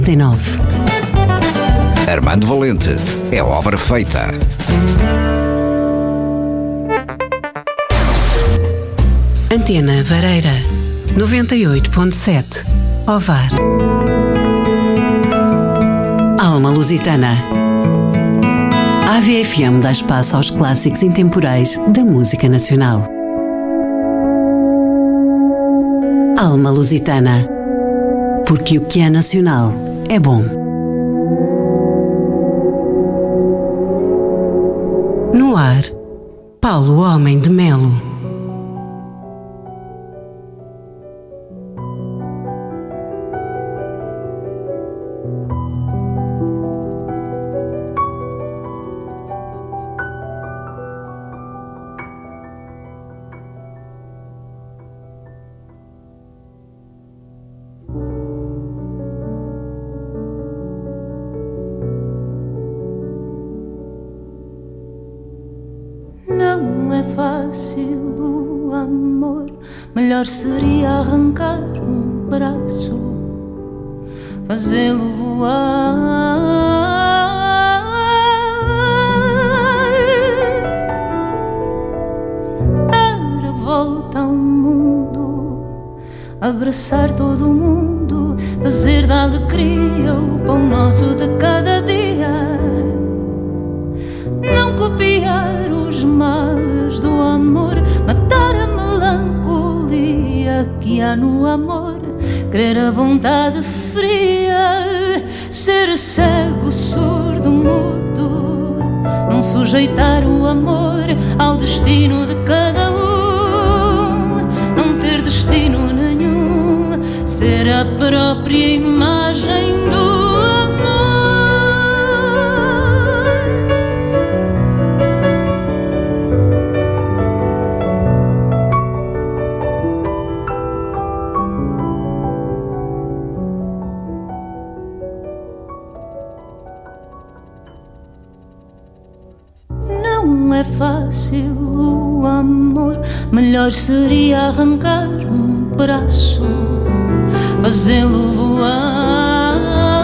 89. Armando Valente é obra feita. Antena Vareira 98.7. Ovar. Alma Lusitana. A AVFM dá espaço aos clássicos intemporais da música nacional. Alma Lusitana. Porque o que é nacional é bom. No ar, Paulo Homem de Melo. Não é fácil o amor, melhor seria arrancar um braço, fazê-lo voar, dar a volta ao mundo, abraçar todo o mundo, fazer da alegria o pão nosso de cada dia. Não copiar os males do amor, matar a melancolia que há no amor, querer a vontade fria, ser cego, surdo, mudo, não sujeitar o amor ao destino de cada um, não ter destino nenhum, ser a própria imagem do amor. Não é fácil o amor, melhor seria arrancar um braço, fazê-lo voar,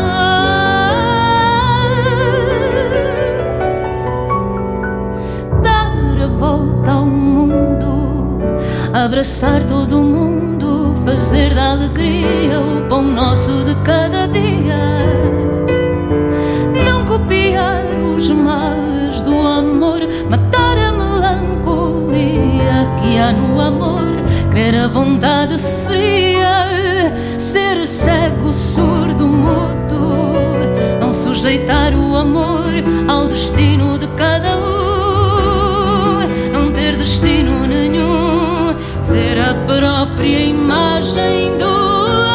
dar a volta ao mundo, abraçar todo o mundo, fazer da alegria o pão nosso de cada dia. Não copiar os males do amor, matar a melancolia que há no amor, querer a vontade fria, ser cego, surdo, mudo, não sujeitar o amor ao destino de cada um, não ter destino nenhum, ser a própria imagem do amor.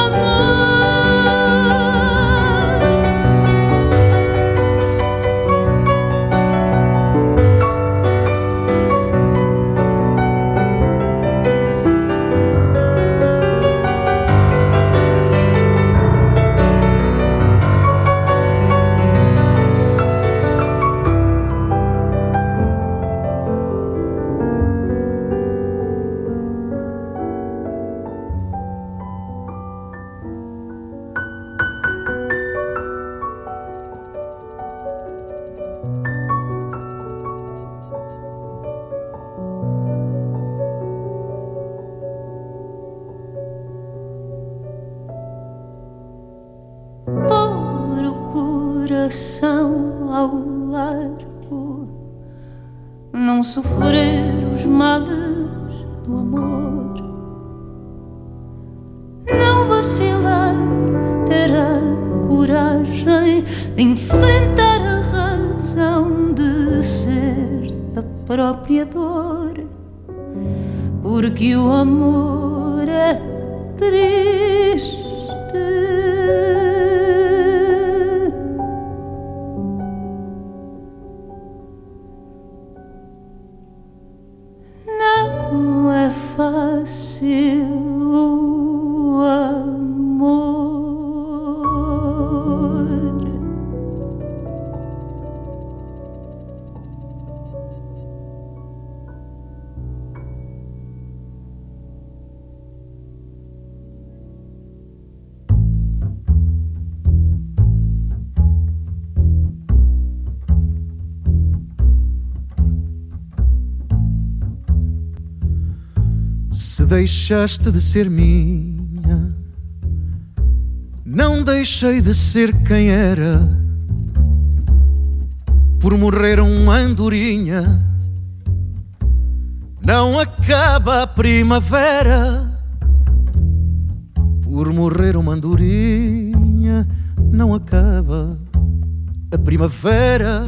Ao largo, não sofrer os males do amor, não vacilar, ter a coragem de enfrentar a razão de ser da própria dor, porque o amor é triste. Não é fácil o amor. Se deixaste de ser minha, não deixei de ser quem era. Por morrer uma andorinha, não acaba a primavera. Por morrer uma andorinha, não acaba a primavera.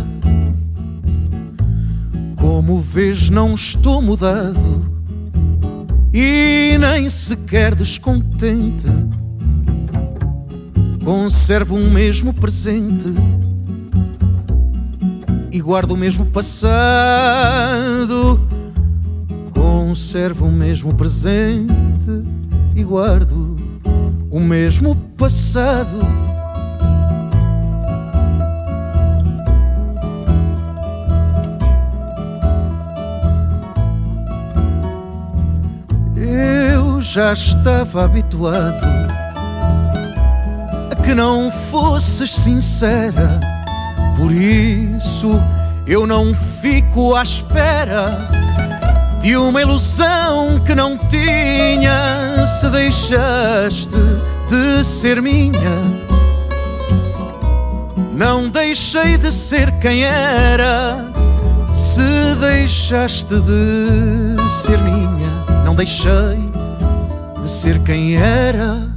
Como vês, não estou mudado e nem sequer descontente. Conservo um mesmo presente e guardo o mesmo passado. Conservo o mesmo presente e guardo o mesmo passado. Eu já estava habituado a que não fosses sincera. Por isso eu não fico à espera de uma ilusão que não tinha. Se deixaste de ser minha, não deixei de ser quem era. Se deixaste de ser minha, não deixei de ser quem era.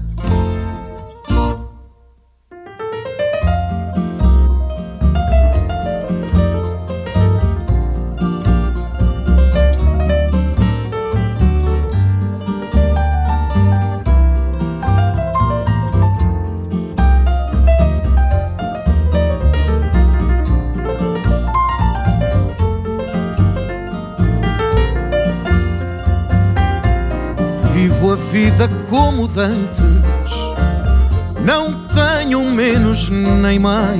Vivo a vida como dantes, não tenho menos nem mais,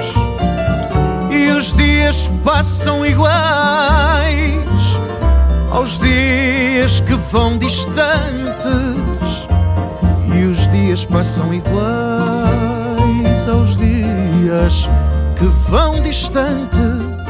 e os dias passam iguais aos dias que vão distantes. E os dias passam iguais aos dias que vão distantes.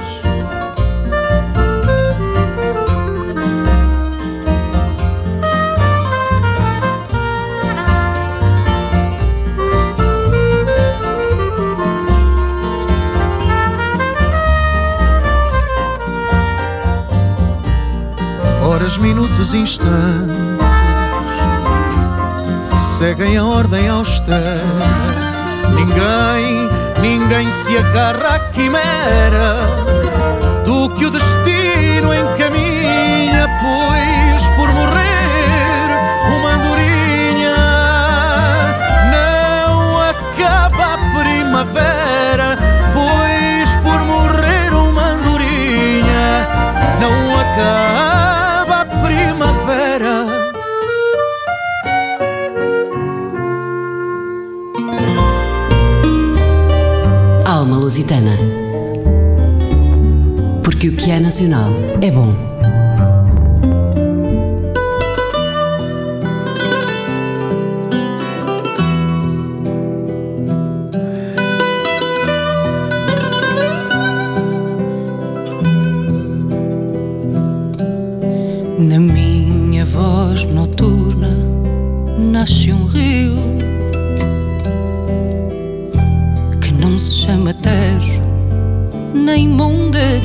Horas, minutos, instantes seguem a ordem austera. Ninguém se agarra à quimera do que o destino encaminha. Pois por morrer uma andorinha, não acaba a primavera. Pois por morrer uma andorinha, não acaba primavera. Alma Lusitana, porque o que é nacional é bom. Na minha voz noturna nasce um rio que não se chama Tejo nem Mondego,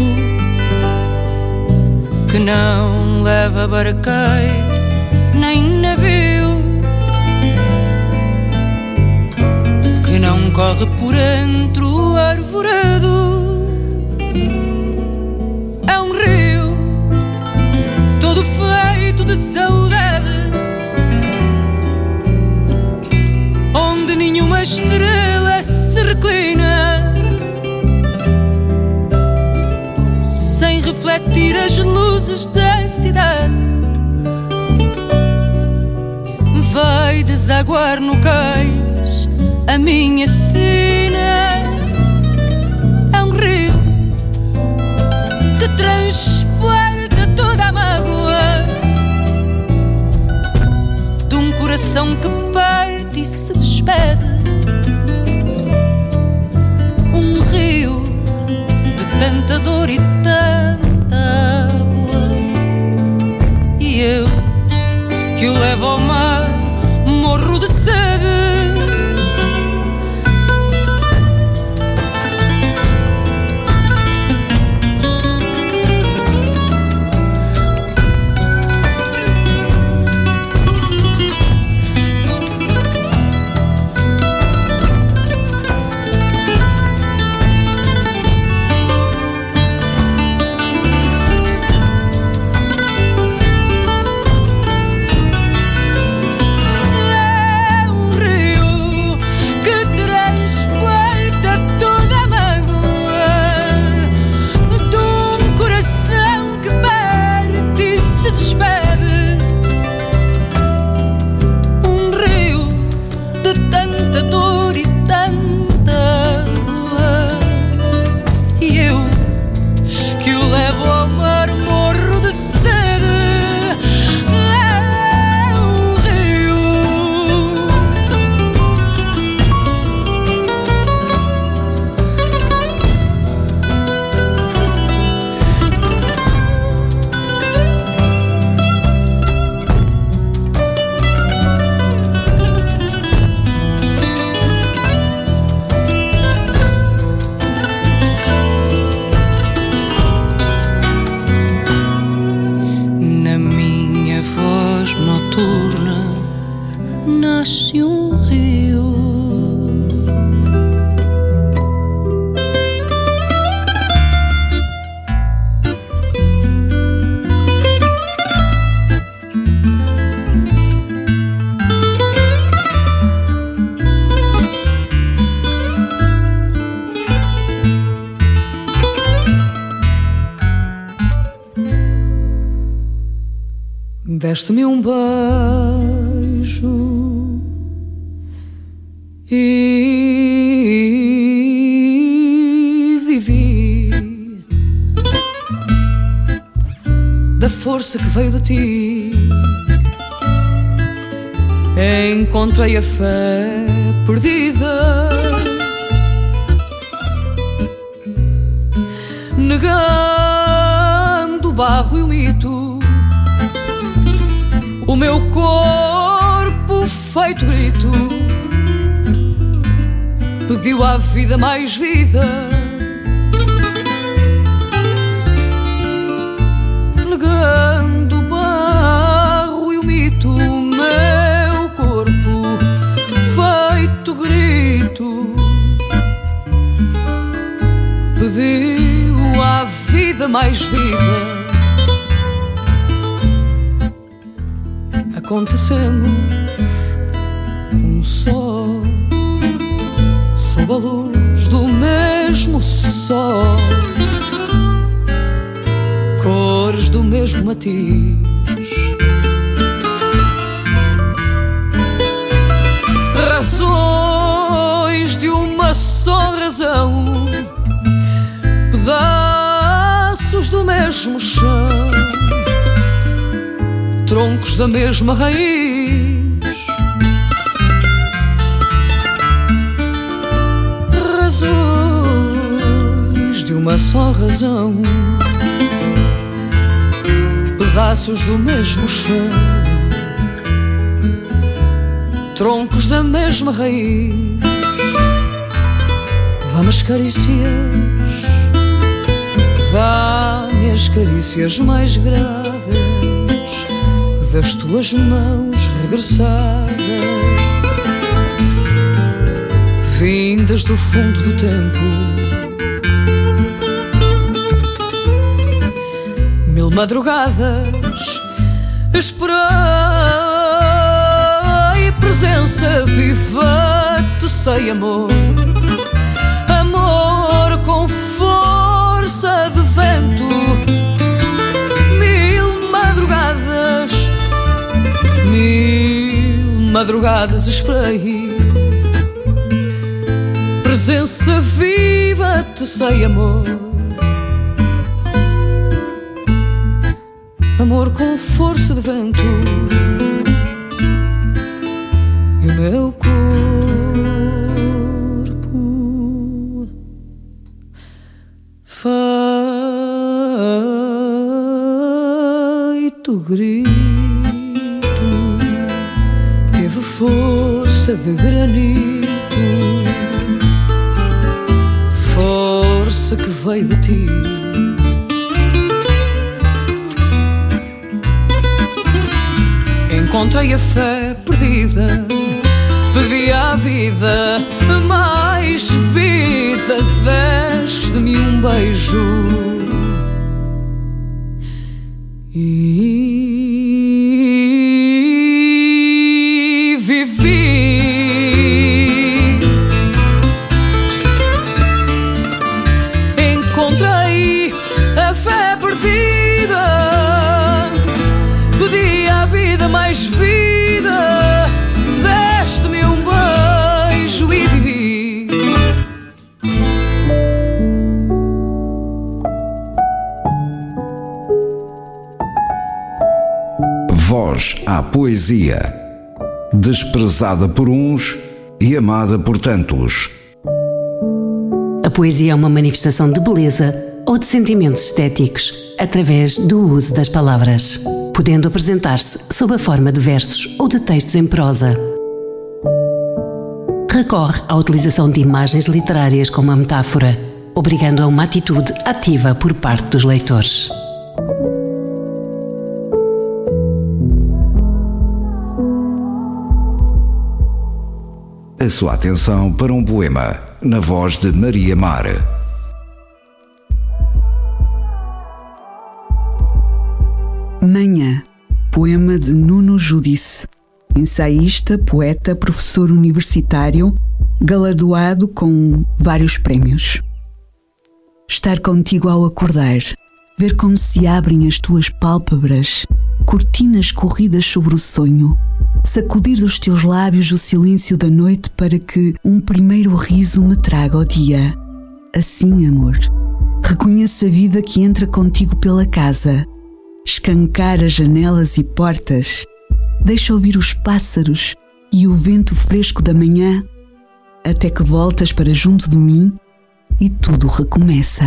que não leva barqueiro nem navio, que não corre por entre o arvoredo. É um rio todo feito de saudade, onde nenhuma estrela se reclina, sem refletir as luzes da cidade. Vai desaguar no cais a minha sina. É um rio que transporta toda a mágoa de um coração que parte e se despede. Um rio de tanta dor e tanta água, e eu deste-me um beijo e vivi da força que veio de ti. Encontrei a fé perdida, negando o barro e o mito. O meu corpo feito grito pediu à vida mais vida, negando o barro e o mito. O meu corpo feito grito pediu à vida mais vida. Acontecemos um só, sob a luz do mesmo sol, cores do mesmo matiz, razões de uma só razão, pedaços do mesmo chão, troncos da mesma raiz, razões de uma só razão, pedaços do mesmo chão, troncos da mesma raiz. Dá-me as carícias, dá-me as carícias mais graves das tuas mãos regressadas, vindas do fundo do tempo. Mil madrugadas esperei presença viva, te sei amor, amor com força de vento. Mil madrugadas esperei presença viva, te sei amor, amor com força de vento. E o meu corpo feito grito teve força de granito, força que veio de ti. Encontrei a fé perdida, pedi à vida mais vida, deste-me um beijo e vivi encontrei a fé perdida, pedi à vida mais vida, deste-me um beijo e vivi. Voz à poesia, desprezada por uns e amada por tantos. A poesia é uma manifestação de beleza ou de sentimentos estéticos através do uso das palavras, podendo apresentar-se sob a forma de versos ou de textos em prosa. Recorre à utilização de imagens literárias como a metáfora, obrigando a uma atitude ativa por parte dos leitores. A sua atenção para um poema na voz de Maria Mar. Manhã, poema de Nuno Judice, ensaísta, poeta, professor universitário, galardoado com vários prémios. Estar contigo ao acordar, ver como se abrem as tuas pálpebras cortinas corridas sobre o sonho, sacudir dos teus lábios o silêncio da noite para que um primeiro riso me traga ao dia. Assim, amor, reconheço a vida que entra contigo pela casa, escancar as janelas e portas, deixa ouvir os pássaros e o vento fresco da manhã, até que voltas para junto de mim e tudo recomeça.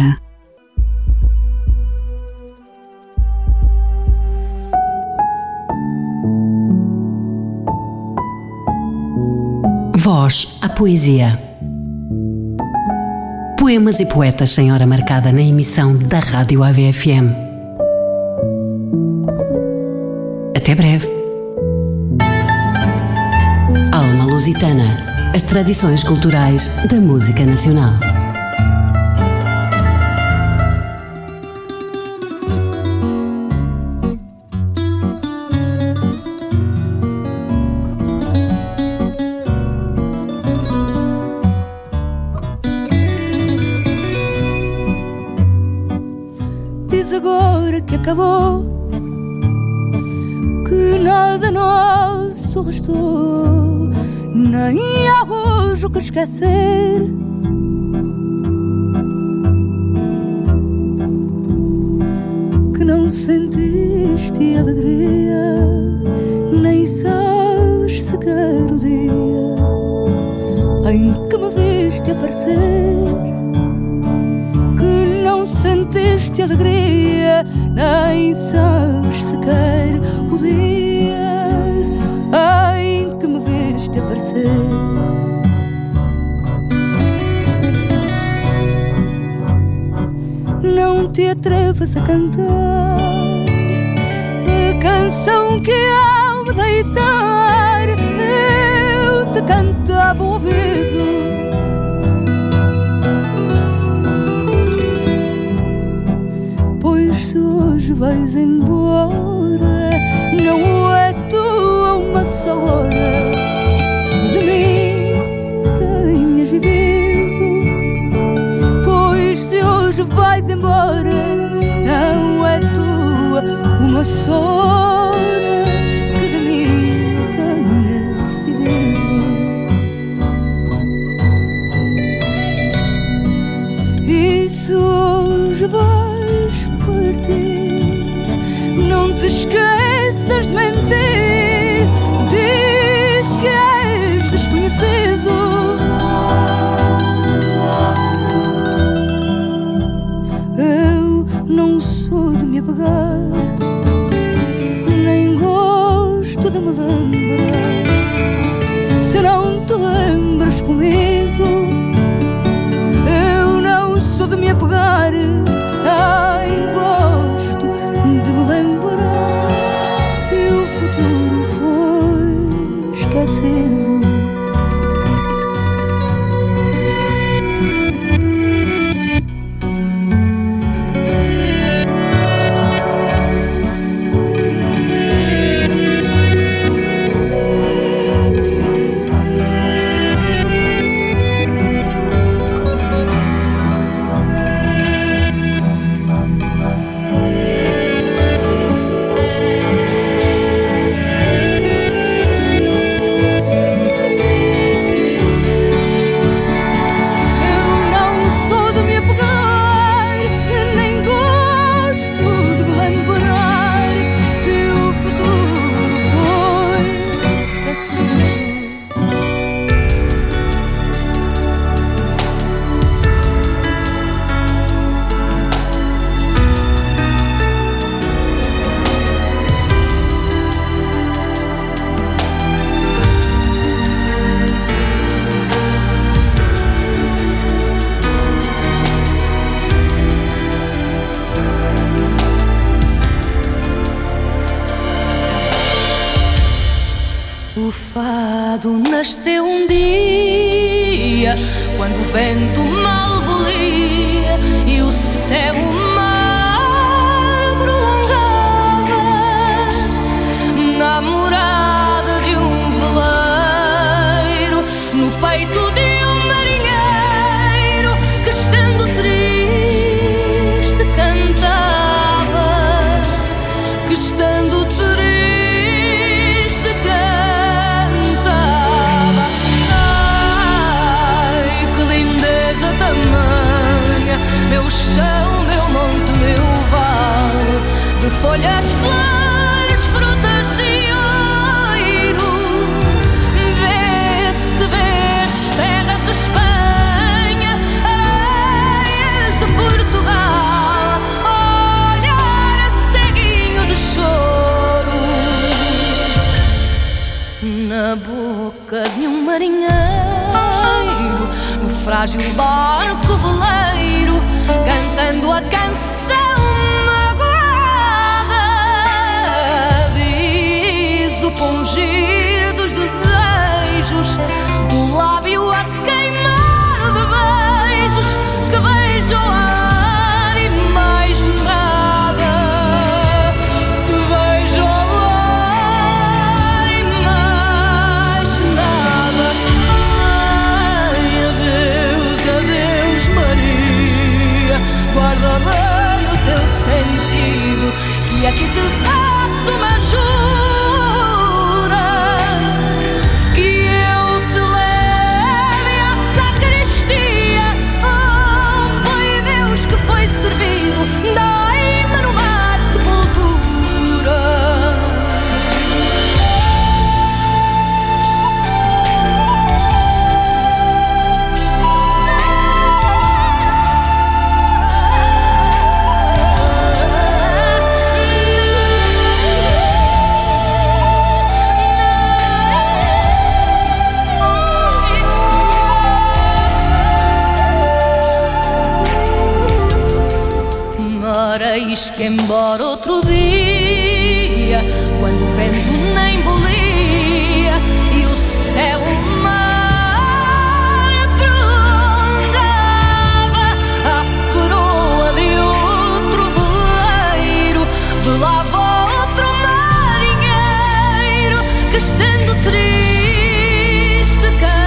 Voz à poesia. Poemas e poetas sem hora marcada na emissão da Rádio AVFM. Até breve. Alma Lusitana. As tradições culturais da música nacional. Diz agora que acabou, que nada nosso restou, nem há hoje o que esquecer. Que não sentiste alegria, nem sabes sequer o dia em que me viste aparecer. Que não sentiste alegria, nem sabes sequer o dia em que me viste aparecer. Não te atrevas a cantar a canção que ao me deitar eu te cantava ao ouvido. Pois se hoje vais embora, não é tua uma só hora de mim tenhas vivido. Pois se hoje vais embora, não é tua uma só hora que de mim tenhas vivido. E se hoje vais partir, não te esqueças de mentir, diz que és desconhecido. Eu não sou de me apagar, nem gosto de me lembrar. Se não te lembras comigo, eu não sou de me apagar, nem gosto de me lembrar. Se o futuro foi esquecido, o fado nasceu um dia, quando o vento mal bolia e o céu mar prolongava, na morada de um veleiro, no peito de um marinheiro que, estando triste, cantava, que, estando triste, tamanha, meu chão, meu monte, meu vale, de folhas, flores, frutas de oiro. Vê-se, vês terras de Espanha, areias de Portugal, olhar ceguinho de choro na boca de um marinheiro, no frágil barco veleiro, cantando a canção magoada. Diz o pungir dos desejos, do lábio a queimar de beijos, que beijam o ar e mais nada. Beijam o ar e mais nada. Ai, adeus, adeus, Maria, guarda bem o teu sentido, que aqui te faço uma jura, que eu te leve à sacristia. Oh, foi Deus que foi servido, dai-me no mar sepultura. Ora, eis que embora outro dia, quando o vento nem bolia e o céu o mar prolongava, a coroa de outro veleiro velava outro marinheiro, que estando triste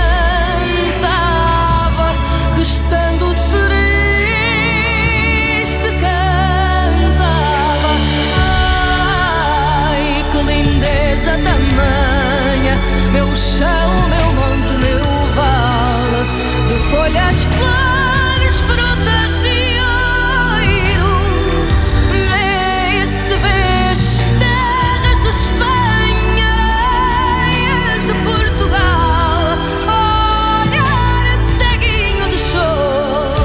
cantava, que estando triste cantava. Ai, que lindeza tamanha, meu chão, meu monte, meu vale, de folhas, flores, frutas de oiro. Vê-se, vês terras de Espanha, areias de Portugal, olhar ceguinho de choro.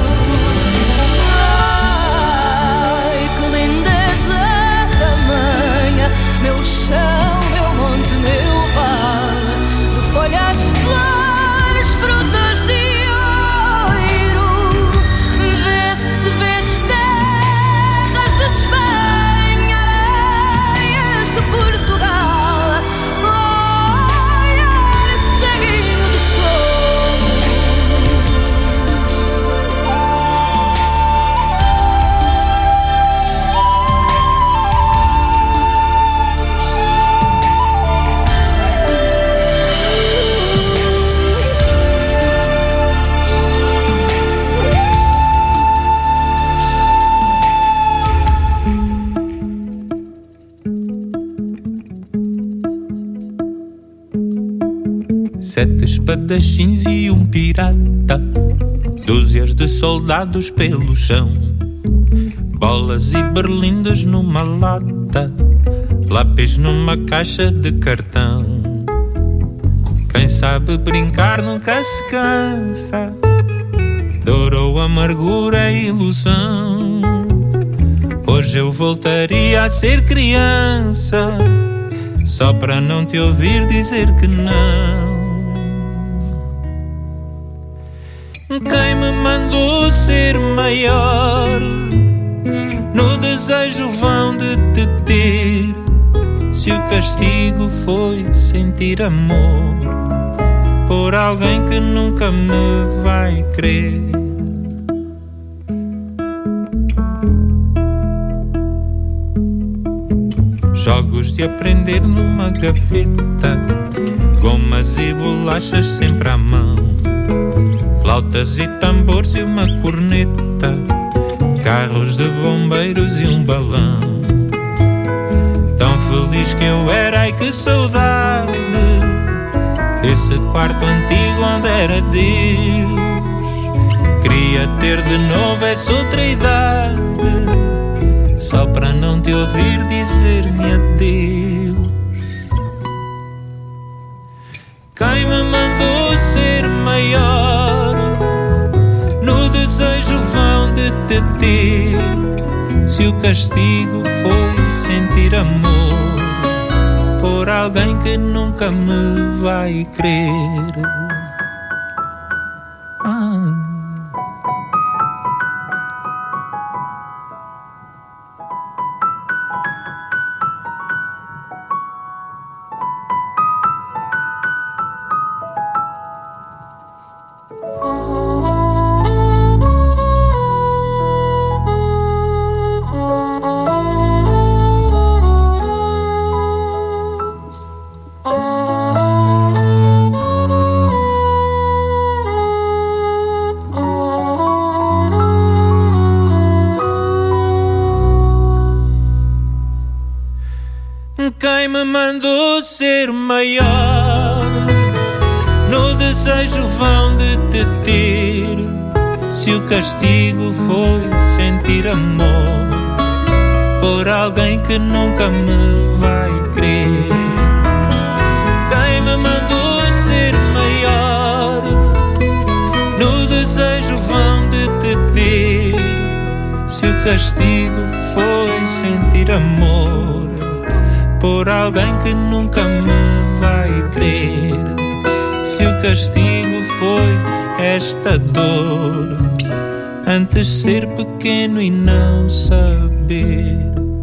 Ai, que lindeza tamanha, meu chão, meu monte, meu vale, de folhas, flores, frutas de oiro. Vê-se, vês terras de Espanha, areias de Portugal, olhar ceguinho de choro. Sete espadachins e um pirata, dúzias de soldados pelo chão, bolas e berlindas numa lata, lápis numa caixa de cartão. Quem sabe brincar nunca se cansa, dor ou amargura e ilusão. Hoje eu voltaria a ser criança, só para não te ouvir dizer que não. Quem me mandou ser maior, no desejo vão de te ter, se o castigo foi sentir amor por alguém que nunca me vai crer. Jogos de aprender numa gaveta, gomas e bolachas sempre à mão, flautas e tambores e uma corneta, carros de bombeiros e um balão. Tão feliz que eu era, ai que saudade desse quarto antigo onde era Deus. Queria Queria ter de novo essa outra idade, só para não te ouvir dizer-me adeus. Quem me mandou ser maior no desejo vão de te ter, se o castigo foi sentir amor por alguém que nunca me vai querer. Quem me mandou ser maior no desejo vão de te ter, se o castigo foi sentir amor por alguém que nunca me vai querer. Quem me mandou ser maior no desejo vão de te ter, se o castigo foi sentir amor por alguém que nunca me vai querer, se o castigo foi esta dor antes ser pequeno e não saber.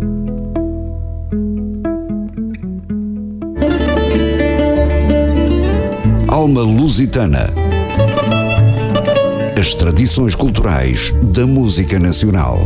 Alma Lusitana. As tradições culturais da música nacional.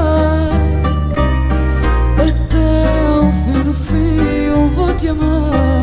Te amar.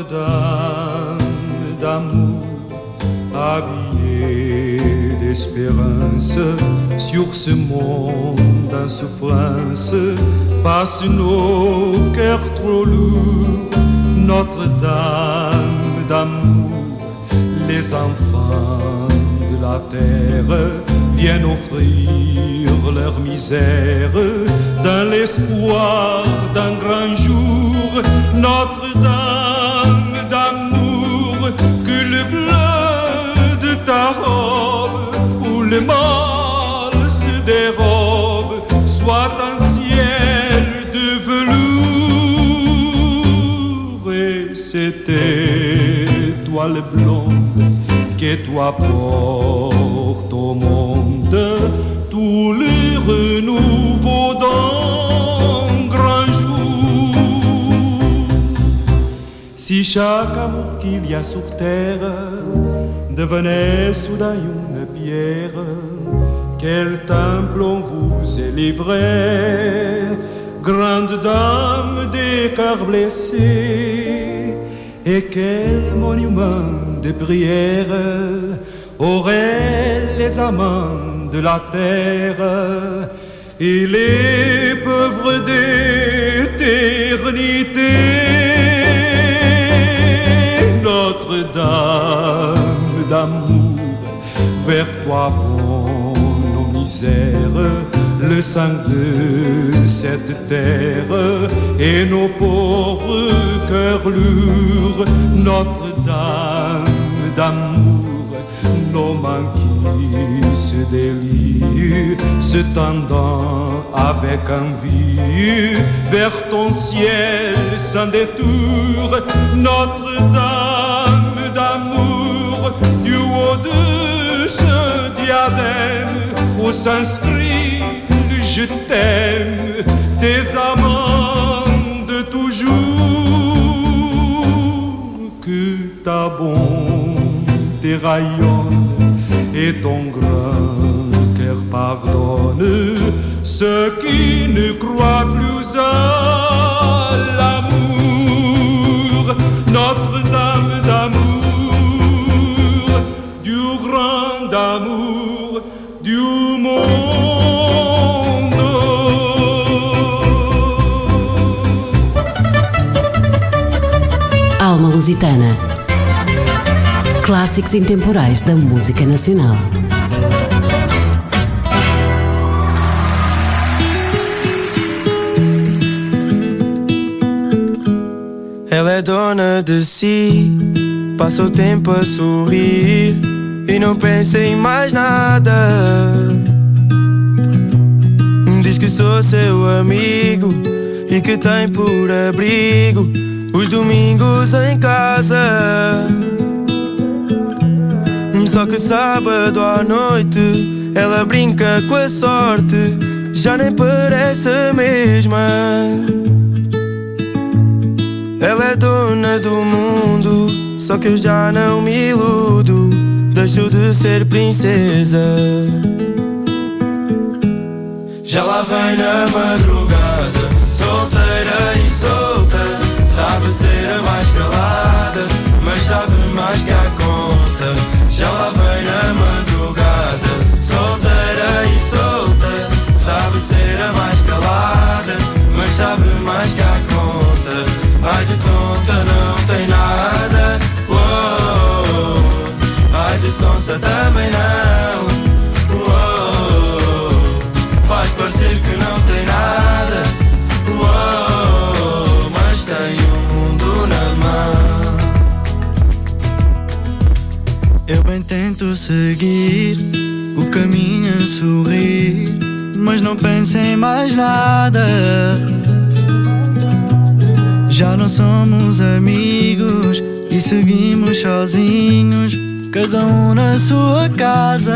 Notre-Dame d'amour, habillée d'espérance, sur ce monde en souffrance, passent nos cœurs trop lourds. Notre-Dame d'amour, les enfants de la terre viennent offrir leur misère dans l'espoir d'un grand jour. Notre-Dame d'amour, que le bleu de ta robe où le mal se dérobe soit un ciel de velours. Et cette étoile blonde que toi portes au monde tous les renouveaux d'un grand jour. Si chaque amour qu'il y a sur terre devenait soudain une pierre, quel temple on vous est livré, grande dame des cœurs blessés, et quel monument de prière auraient les amants de la terre et les pauvres d'éternité. Notre-Dame d'amour, vers toi vont nos misères, le sang de cette terre et nos pauvres cœurs lourds. Notre-Dame d'amour, nos mains qui se délient, se tendant avec envie vers ton ciel sans détour. Notre-Dame d'amour, du haut de ce diadème où s'inscrit le je t'aime des amants de toujours. Que ta bonté rayonne et ton grand cœur pardonne ceux qui ne croient plus à l'amour. Notre-Dame d'amour, du grand amour du monde. Alma Lusitana. Clássicos intemporais da música nacional. Ela é dona de si, passa o tempo a sorrir e não pensa em mais nada. Diz que sou seu amigo e que tem por abrigo os domingos em casa. Só que sábado à noite ela brinca com a sorte, já nem parece a mesma. Ela é dona do mundo, só que eu já não me iludo, deixo de ser princesa. Já lá vem na madrugada, solteira e solta, sabe ser a mais calada, mas sabe mais que a conta. Já lá vem na madrugada, solteira e solta, sabe ser a mais calada, mas sabe mais que a conta. Ai de tonta não tem nada, oh, ai de sonsa também não, oh, faz parecer que não tem nada, oh, mas tem o mundo na mão. Eu bem tento seguir o caminho a sorrir, mas não penso em mais nada. Já não somos amigos e seguimos sozinhos, cada um na sua casa.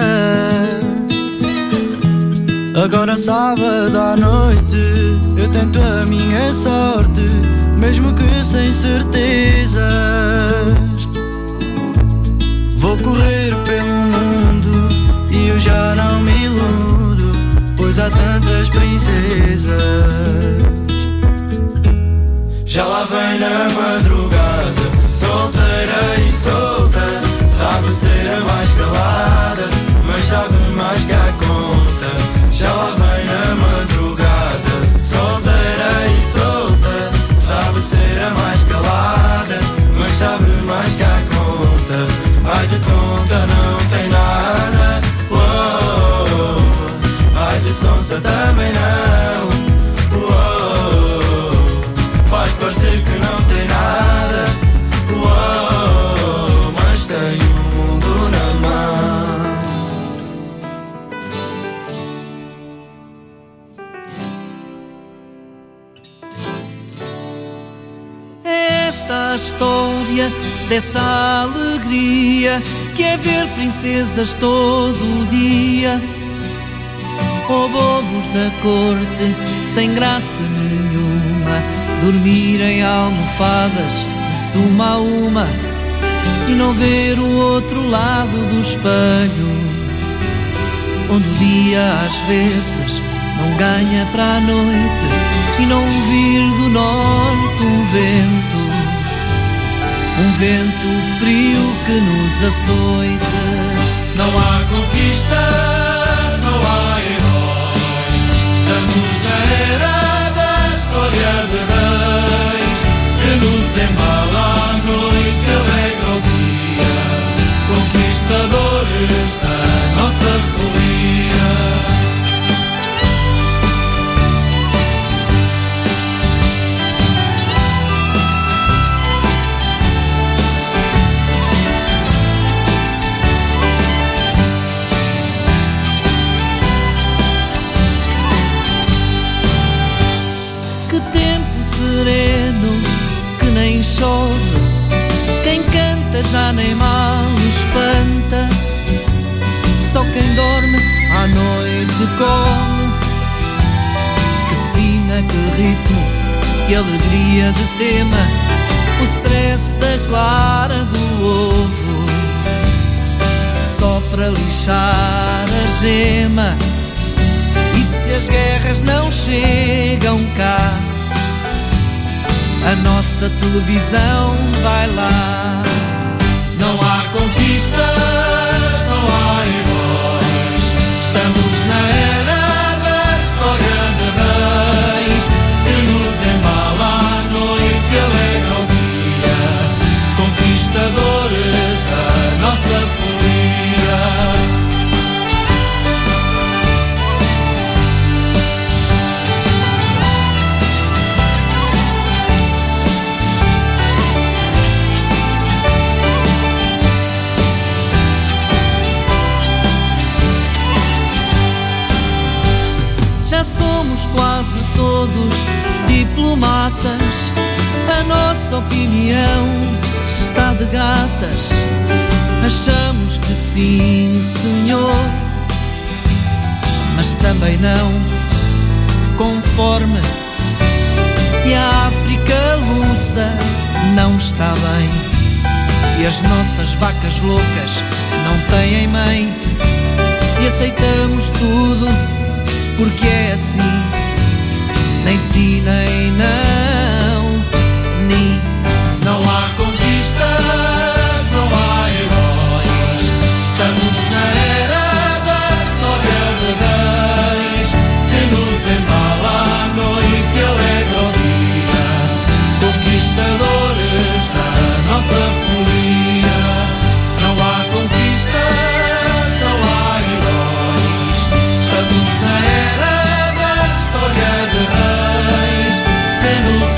Agora sábado à noite eu tento a minha sorte, mesmo que sem certezas. Vou correr pelo mundo e eu já não me iludo, pois há tantas princesas. Já lá vem na madrugada, solteira e solta. Sabe ser a mais calada, mas sabe mais que a conta. Já lá vem na madrugada. Solteira e solta. Sabe ser a mais calada, mas sabe mais que a conta. Ai de tonta não tem nada. Oh, ai de sonsa também não. Oh, faz parecer que não tem nada. Oh, mas tem o mundo na mão. Esta a história dessa alegria que é ver princesas todo dia, ou bobos da corte sem graça nenhuma, dormir em almofadas de suma a uma e não ver o outro lado do espelho, onde o dia às vezes não ganha para a noite e não vir do norte um vento frio que nos açoite. Não há conquistas, não há heróis. Estamos na era da história de reis, que nos embala à noite e alegra o dia, conquistadores da nossa folia. Sereno que nem chove, quem canta já nem mal espanta, só quem dorme à noite come. Que sina, que ritmo, que alegria de tema, o stress da clara do ovo, só para lixar a gema. E se as guerras não chegam cá, a nossa televisão vai lá. Não há conquistas, não há heróis. Estamos na era da história de reis, que nos embala à noite e alegra o dia, conquistadores da nossa folia. Já somos quase todos diplomatas, a nossa opinião está de gatas. Achamos que sim, senhor, mas também não, conforme. E a África lusa não está bem, e as nossas vacas loucas não têm mãe, e aceitamos tudo porque é assim, nem sim, nem não, nem. Não há conquistas, não há heróis. Estamos na era da história de reis, que nos embala à noite e alegra o dia, conquistadores da nossa folia. Não há conquistas, não há heróis. Estamos na era da história de reis, que nos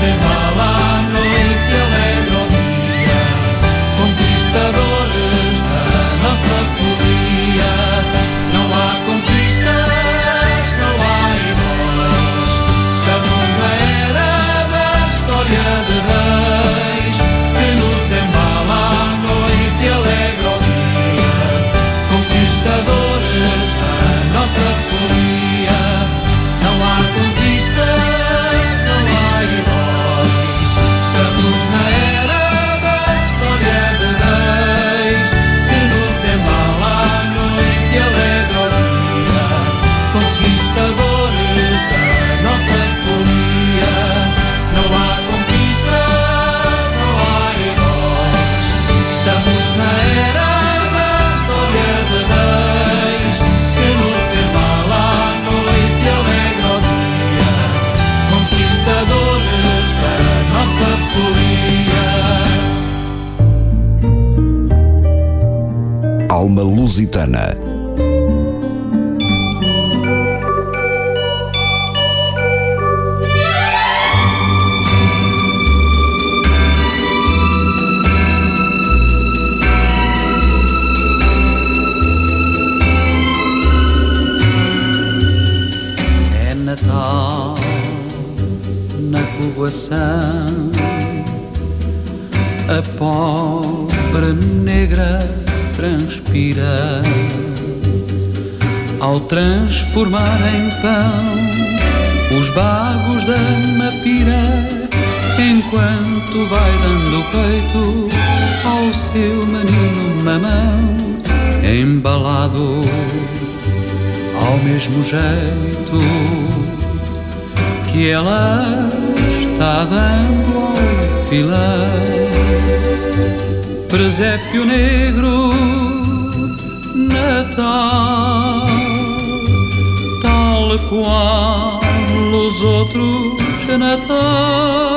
alma lusitana. É Natal na povoação, a pobre negra transpira ao transformar em pão os bagos da mapira, enquanto vai dando peito ao seu menino mamão, embalado ao mesmo jeito que ela está dando ao filé. Presépio negro, Natal, tal qual os outros Natal.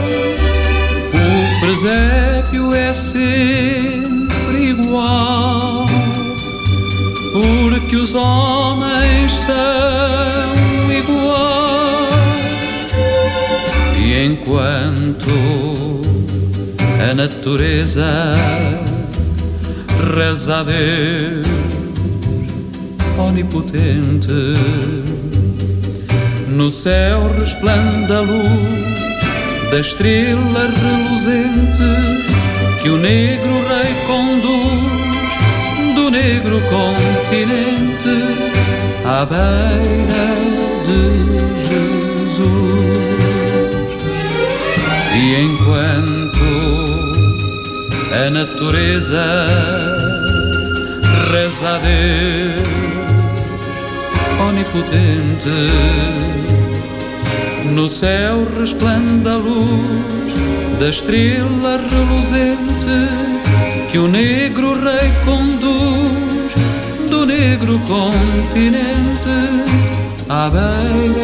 O presépio é sempre igual, porque os homens são iguais. E enquanto a natureza reza a Deus onipotente, no céu resplende a luz da estrela reluzente que o negro rei conduz do negro continente à beira de Jesus. E enquanto a natureza reza a Deus onipotente, no céu resplende a luz da estrela reluzente que o negro rei conduz do negro continente à beira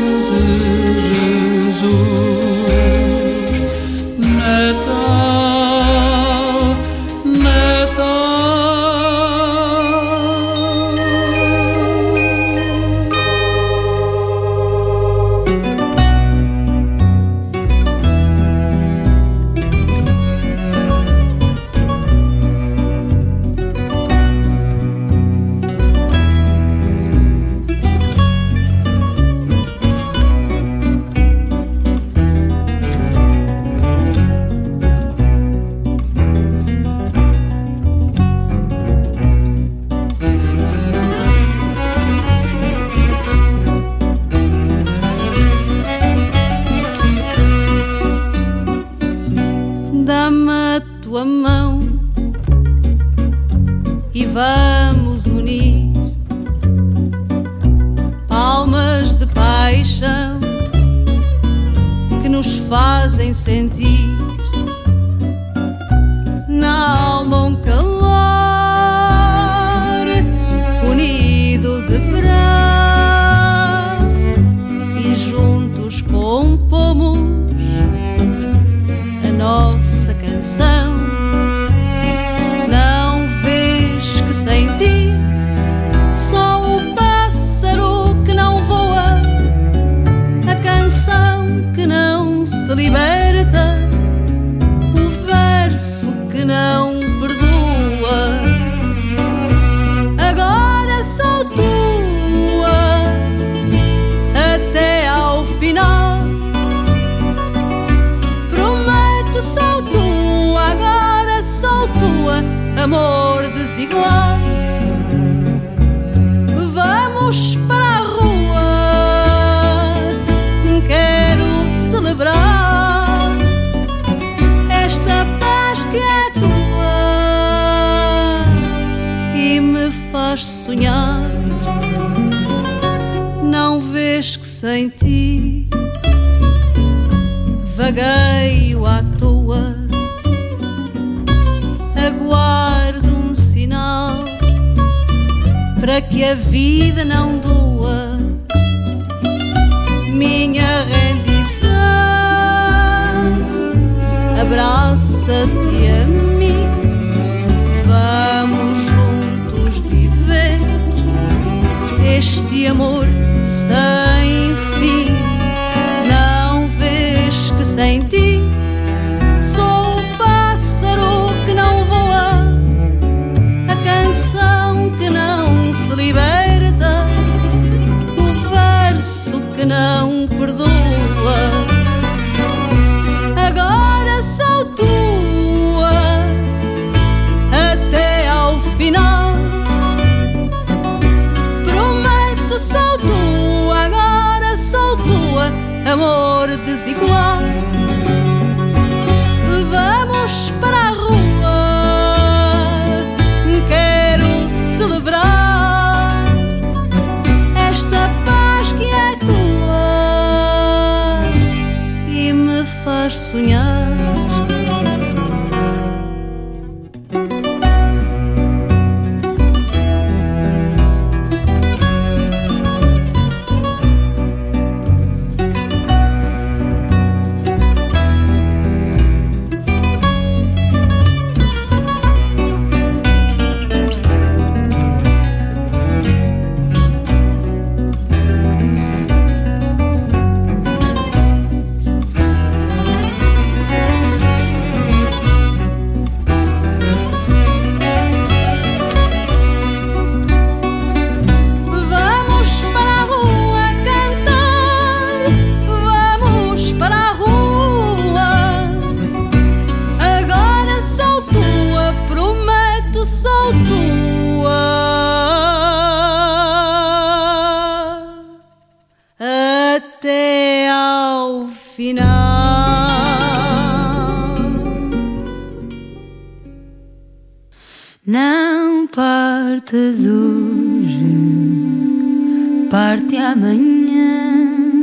de Jesus. Natal, Natal. Vamos unir palmas de paixão que nos fazem sentir na alma um calor unido de verão, e juntos compomos a nossa canção. Sem ti, só o pássaro que não voa, a canção que não se liberta, o verso que não perdoa. Agora sou tua até ao final. Prometo, sou tua, agora sou tua, amor desigual. Vamos para a rua, quero celebrar esta paz que é tua e me faz sonhar. Não vês que sem ti vagueio à toa, aguardo um sinal para que a vida não doa minha rendição. Abraça-te a mim, vamos juntos de amor sem fim. Não vês que sem ti sou o pássaro que não voa, a canção que não se liberta, o verso que não perdoa. Agora sou tua até ao final. Prometo, sou tua, agora sou tua, amor desigual. Vamos para a rua, quero celebrar esta paz que é tua e me faz sonhar. Até ao final. Não partas hoje, parte amanhã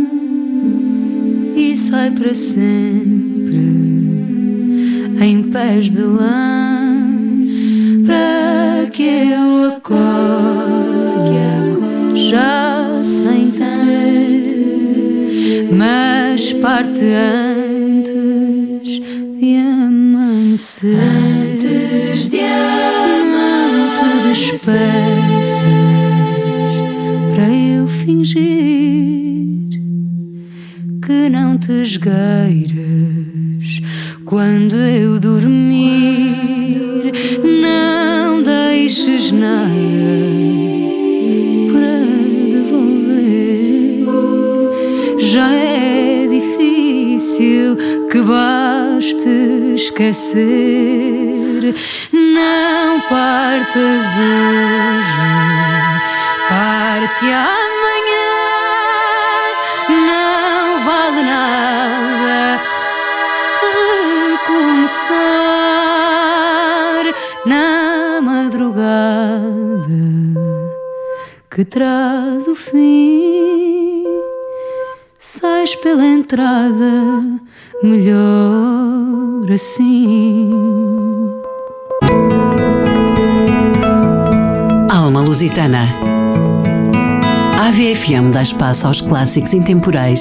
e sai para sempre em pés de lã, para que eu acorde já sem te ter, mas parte antes de amanhecer. Antes de amanhecer, não te despeças para eu fingir que não te esgueiras quando eu dormir. Não deixes nada para devolver. Já é difícil que baste esquecer. Não partas hoje, parte amanhã. Não vale nada recomeçar na madrugada que traz o fim. Sais pela entrada, melhor assim. Alma Lusitana. A AVFM dá espaço aos clássicos intemporais